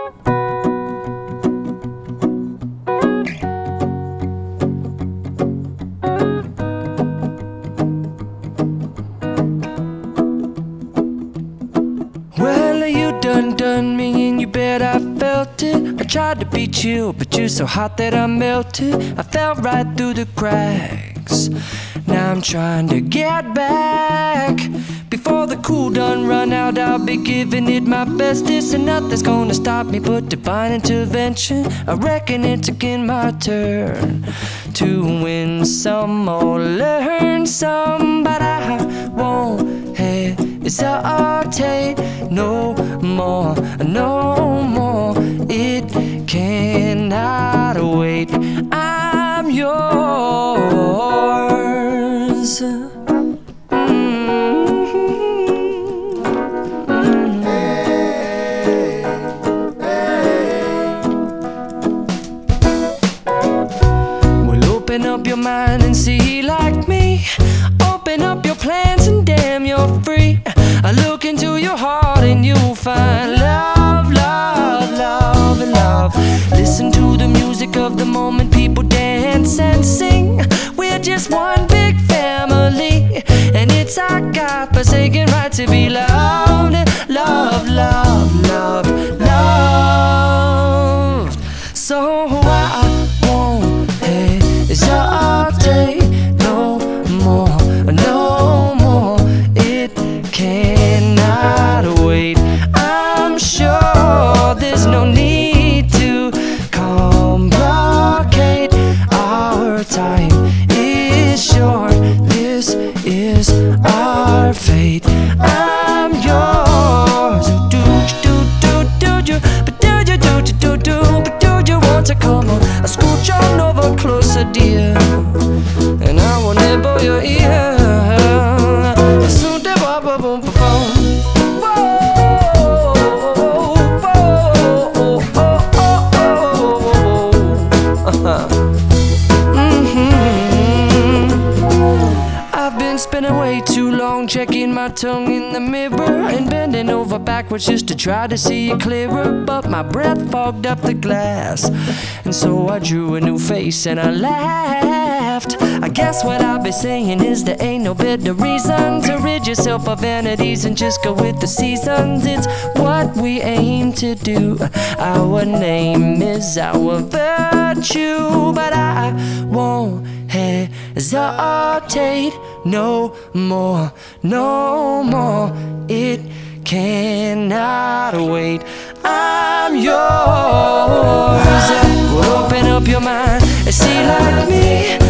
Well, you done me and you bet I felt it. I tried to be chill, but you're so hot that I melted. I fell right through the cracks. Now I'm trying to get back. Before the cool done run out, I'll be giving it my bestest, and nothing's gonna stop me but divine intervention. I reckon it's again my turn to win some or learn some, but I won't hesitate no more, no more. It cannot wait. I'm yours. Open up your mind and see like me. Open up your plans and damn, you're free. I look into your heart and you'll find love, love, love, and love. Listen to the music of the moment, people dance and sing. We're just one big family, and it's our God-forsaken right to be loved. Love, love, love, loved. So I won't hesitate no more, no more. It cannot wait. I'm sure there's no need to complicate. Our time is short. This is our fate. I'm yours. Do you, but do you, but do you want to come on? I scooch on over closer, dear, and I will nibble your ear. I've been spending way too long checking my tongue in the mirror and bending over backwards just to try to see it clearer, but my breath fogged up the glass, and so I drew a new face and I laughed. I guess what I'll be saying is there ain't no better reason to rid yourself of vanities and just go with the seasons. It's what we aim to do. Our name is our virtue, but I won't hesitate no more, no more. It cannot wait. I'm yours. Open up your mind and see like me.